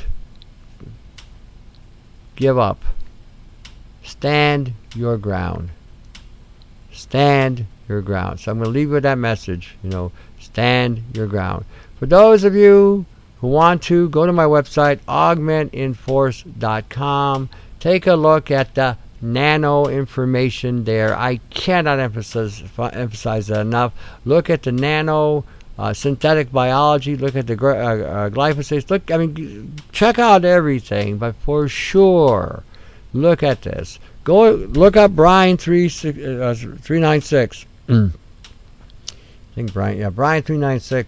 give up. Stand your ground. Stand your ground. So I'm going to leave you with that message. You know, stand your ground. For those of you who want to, go to my website augment in force dot com. Take a look at the nano information there. I cannot emphasize emphasize that enough. Look at the nano uh, synthetic biology. Look at the uh, uh, glyphosate. Look, I mean, check out everything. But for sure, look at this. Go look up Brian three uh, three nine six. I think Brian, yeah, Brian three nine six.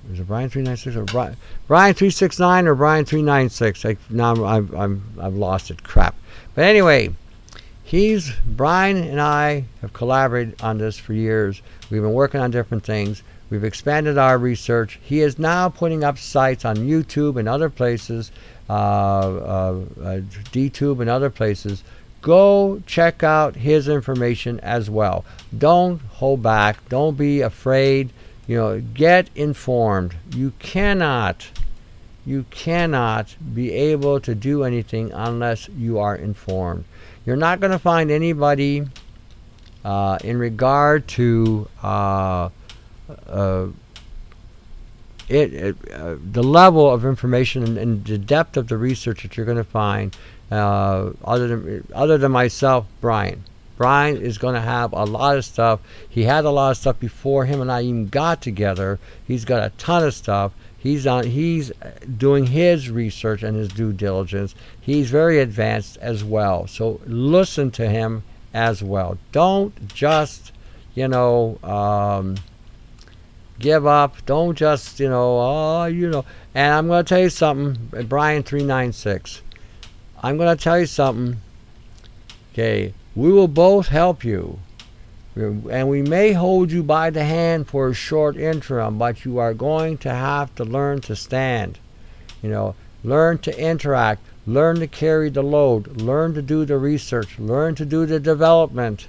Is it Brian three ninety-six or Brian Brian three sixty-nine or Brian three ninety-six? I, now I'm, I'm I've lost it. Crap. But anyway, he's Brian and I have collaborated on this for years. We've been working on different things. We've expanded our research. He is now putting up sites on YouTube and other places, uh, uh, uh, DTube and other places. Go check out his information as well. Don't hold back. Don't be afraid. You know, get informed. You cannot, you cannot be able to do anything unless you are informed. You're not going to find anybody uh, in regard to uh, uh, it, it uh, the level of information and, and the depth of the research that you're going to find. Uh, other than other than myself, Brian. Brian is going to have a lot of stuff. He had a lot of stuff before him and I even got together. He's got a ton of stuff. He's on. He's doing his research and his due diligence. He's very advanced as well. So listen to him as well. Don't just, you know, um, give up. Don't just, you know, oh, you know. And I'm going to tell you something, Brian three ninety-six. I'm going to tell you something. Okay, we will both help you. And we may hold you by the hand for a short interim, but you are going to have to learn to stand. You know, learn to interact, learn to carry the load, learn to do the research, learn to do the development.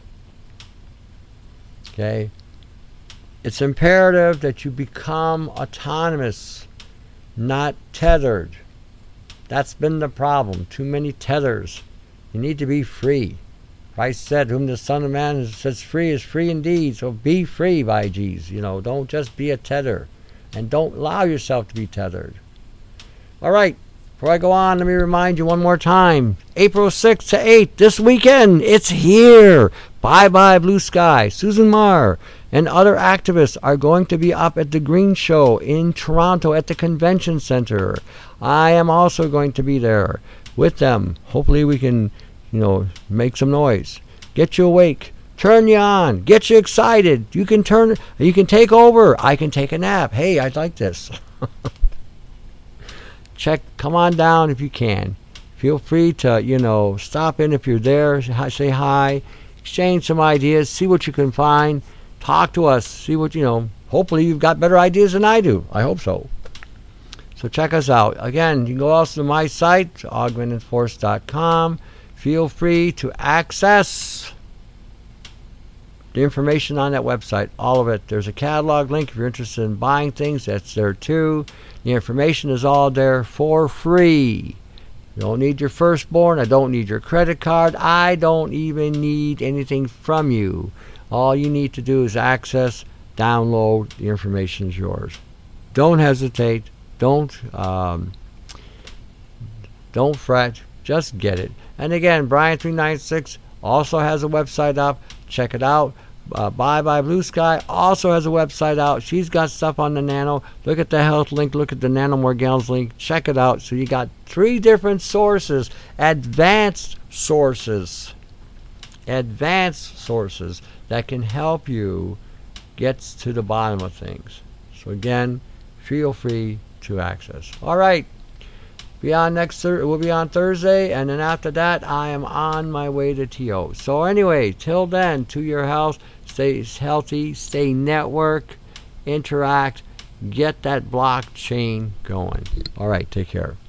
Okay? It's imperative that you become autonomous, not tethered. That's been the problem. Too many tethers. You need to be free. Christ said, whom the Son of Man sets free is free indeed. So be free, by G's. You know, don't just be a tether. And don't allow yourself to be tethered. All right. Before I go on, let me remind you one more time. April sixth to eighth, this weekend, it's here. Bye-bye Blue Sky. Susan Marr and other activists are going to be up at the Green Show in Toronto at the Convention Center. I am also going to be there with them. Hopefully we can, you know, make some noise. Get you awake. Turn you on. Get you excited. You can turn, you can take over. I can take a nap. Hey, I like this. Check, come on down if you can. Feel free to, you know, stop in if you're there. Say hi. Exchange some ideas. See what you can find. Talk to us. See what, you know, hopefully you've got better ideas than I do. I hope so. So check us out. Again, you can go also to my site, augmented force dot com. Feel free to access the information on that website, all of it. There's a catalog link if you're interested in buying things. That's there too. The information is all there for free. You don't need your firstborn. I don't need your credit card. I don't even need anything from you. All you need to do is access, download. The information is yours. Don't hesitate. Don't um, don't fret. Just get it. And again, Brian three ninety-six also has a website up. Check it out. Uh, Bye Bye Blue Sky also has a website out. She's got stuff on the nano. Look at the health link. Look at the nanomorgellons link. Check it out. So you got three different sources, advanced sources, advanced sources that can help you get to the bottom of things. So again, feel free to access. All right. Be on next thir- we'll be on Thursday, and then after that I am on my way to T O. So anyway, till then, to your health, stay healthy, stay network, interact, get that blockchain going. All right, take care.